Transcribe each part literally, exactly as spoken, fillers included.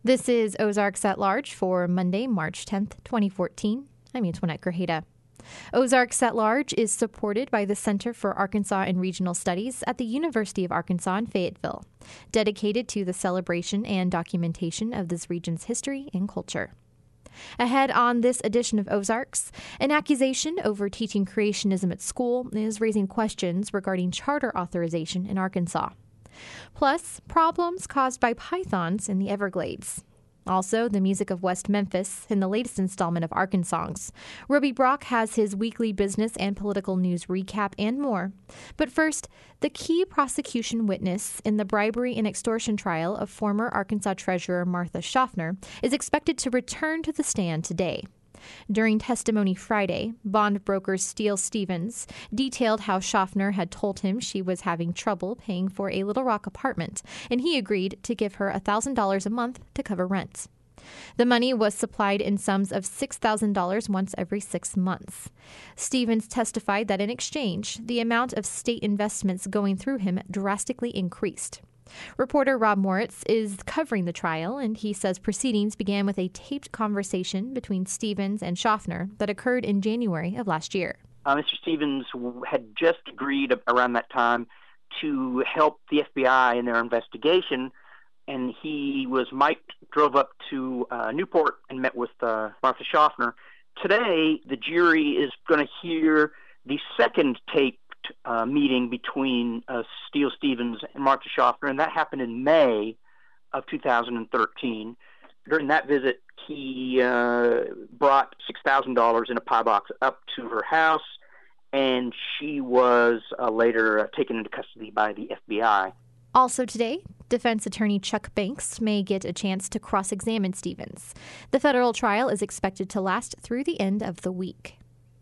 This is Ozarks at Large for Monday, March tenth, twenty fourteen. I'm Antoinette Grajeda. Ozarks at Large is supported by the Center for Arkansas and Regional Studies at the University of Arkansas in Fayetteville, dedicated to the celebration and documentation of this region's history and culture. Ahead on this edition of Ozarks, an accusation over teaching creationism at school is raising questions regarding charter authorization in Arkansas. Plus, problems caused by pythons in the Everglades. Also, the music of West Memphis in the latest installment of Arkansongs. Roby Brock has his weekly business and political news recap and more. But first, the key prosecution witness in the bribery and extortion trial of former Arkansas Treasurer Martha Schaffner is expected to return to the stand today. During testimony Friday, bond broker Steele Stevens detailed how Schaffner had told him she was having trouble paying for a Little Rock apartment, and he agreed to give her one thousand dollars a month to cover rent. The money was supplied in sums of six thousand dollars once every six months. Stevens testified that in exchange, the amount of state investments going through him drastically increased. Reporter Rob Moritz is covering the trial, and he says proceedings began with a taped conversation between Stevens and Schaffner that occurred in January of last year. Uh, Mister Stevens had just agreed around that time to help the F B I in their investigation, and he was Mike drove up to uh, Newport and met with uh, Martha Schaffner. Today, the jury is going to hear the second tape Uh, meeting between uh, Steele Stevens and Martha Schaffner, and that happened in May of two thousand thirteen. During that visit, he uh, brought six thousand dollars in a pie box up to her house, and she was uh, later uh, taken into custody by the F B I. Also today, defense attorney Chuck Banks may get a chance to cross-examine Stevens. The federal trial is expected to last through the end of the week.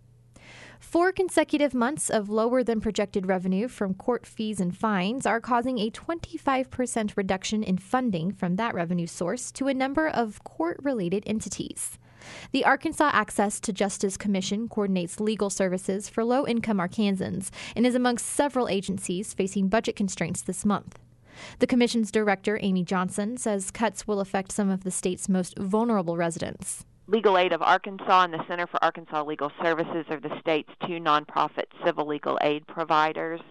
Four consecutive months of lower than projected revenue from court fees and fines are causing a twenty-five percent reduction in funding from that revenue source to a number of court-related entities. The Arkansas Access to Justice Commission coordinates legal services for low-income Arkansans and is among several agencies facing budget constraints this month. The commission's director, Amy Johnson, says cuts will affect some of the state's most vulnerable residents. Legal Aid of Arkansas and the Center for Arkansas Legal Services are the state's two nonprofit civil legal aid providers,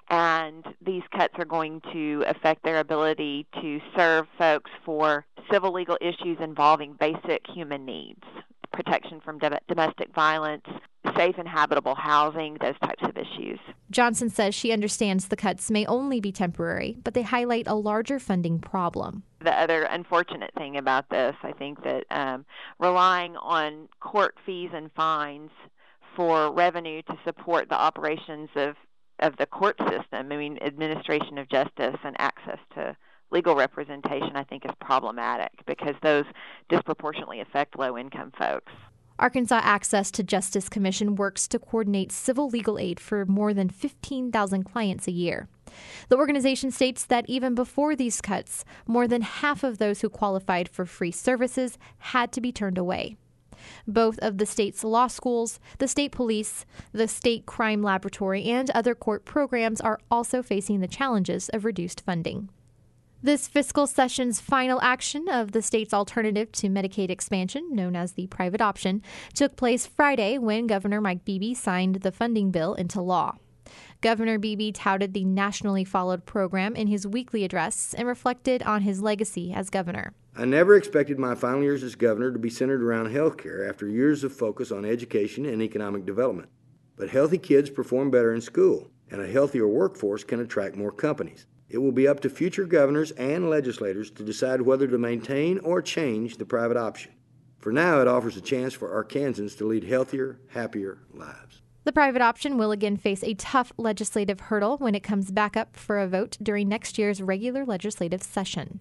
and these cuts are going to affect their ability to serve folks for civil legal issues involving basic human needs, protection from do- domestic violence, safe and habitable housing, those types of issues. Johnson says she understands the cuts may only be temporary, but they highlight a larger funding problem. The other unfortunate thing about this, I think that um, relying on court fees and fines for revenue to support the operations of, of the court system, I mean, administration of justice and access to legal representation, I think is problematic because those disproportionately affect low-income folks. Arkansas Access to Justice Commission works to coordinate civil legal aid for more than fifteen thousand clients a year. The organization states that even before these cuts, more than half of those who qualified for free services had to be turned away. Both of the state's law schools, the state police, the state crime laboratory, and other court programs are also facing the challenges of reduced funding. This fiscal session's final action of the state's alternative to Medicaid expansion, known as the private option, took place Friday when Governor Mike Beebe signed the funding bill into law. Governor Beebe touted the nationally followed program in his weekly address and reflected on his legacy as governor. I never expected my final years as governor to be centered around health care after years of focus on education and economic development. But healthy kids perform better in school, and a healthier workforce can attract more companies. It will be up to future governors and legislators to decide whether to maintain or change the private option. For now, it offers a chance for Arkansans to lead healthier, happier lives. The private option will again face a tough legislative hurdle when it comes back up for a vote during next year's regular legislative session.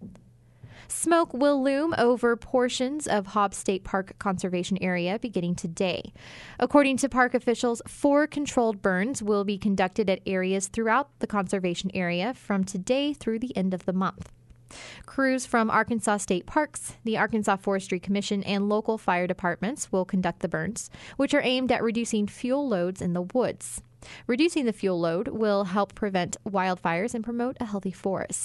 Smoke will loom over portions of Hobbs State Park Conservation Area beginning today. According to park officials, four controlled burns will be conducted at areas throughout the conservation area from today through the end of the month. Crews from Arkansas State Parks, the Arkansas Forestry Commission, and local fire departments will conduct the burns, which are aimed at reducing fuel loads in the woods. Reducing the fuel load will help prevent wildfires and promote a healthy forest.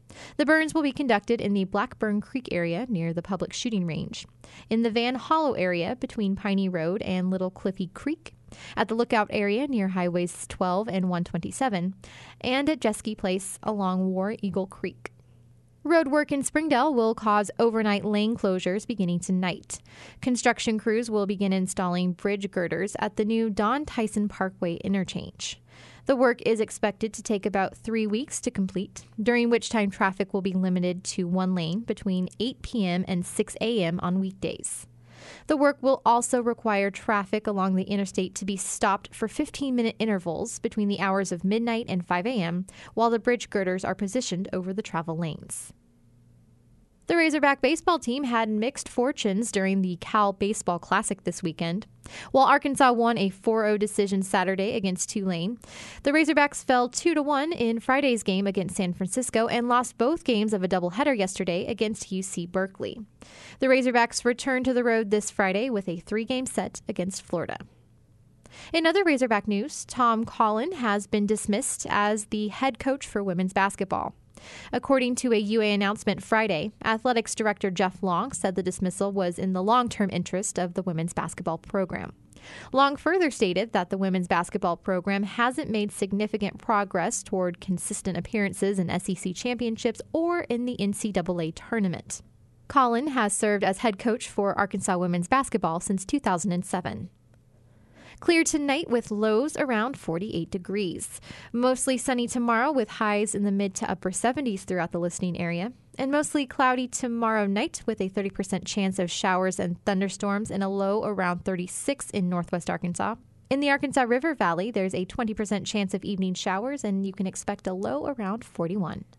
The burns will be conducted in the Blackburn Creek area near the public shooting range, in the Van Hollow area between Piney Road and Little Cliffy Creek, at the Lookout area near Highways twelve and one twenty-seven, and at Jeske Place along War Eagle Creek. Road work in Springdale will cause overnight lane closures beginning tonight. Construction crews will begin installing bridge girders at the new Don Tyson Parkway interchange. The work is expected to take about three weeks to complete, during which time traffic will be limited to one lane between eight p.m. and six a.m. on weekdays. The work will also require traffic along the interstate to be stopped for fifteen-minute intervals between the hours of midnight and five a.m., while the bridge girders are positioned over the travel lanes. The Razorback baseball team had mixed fortunes during the Cal Baseball Classic this weekend. While Arkansas won a four oh decision Saturday against Tulane, the Razorbacks fell two to one in Friday's game against San Francisco and lost both games of a doubleheader yesterday against U C Berkeley. The Razorbacks return to the road this Friday with a three-game set against Florida. In other Razorback news, Tom Collin has been dismissed as the head coach for women's basketball. According to a U A announcement Friday, Athletics Director Jeff Long said the dismissal was in the long-term interest of the women's basketball program. Long further stated that the women's basketball program hasn't made significant progress toward consistent appearances in S E C championships or in the N C double A tournament. Collin has served as head coach for Arkansas women's basketball since two thousand seven. Clear tonight with lows around forty-eight degrees. Mostly sunny tomorrow with highs in the mid to upper seventies throughout the listening area. And mostly cloudy tomorrow night with a thirty percent chance of showers and thunderstorms and a low around thirty-six in northwest Arkansas. In the Arkansas River Valley, there's a twenty percent chance of evening showers and you can expect a low around forty-one.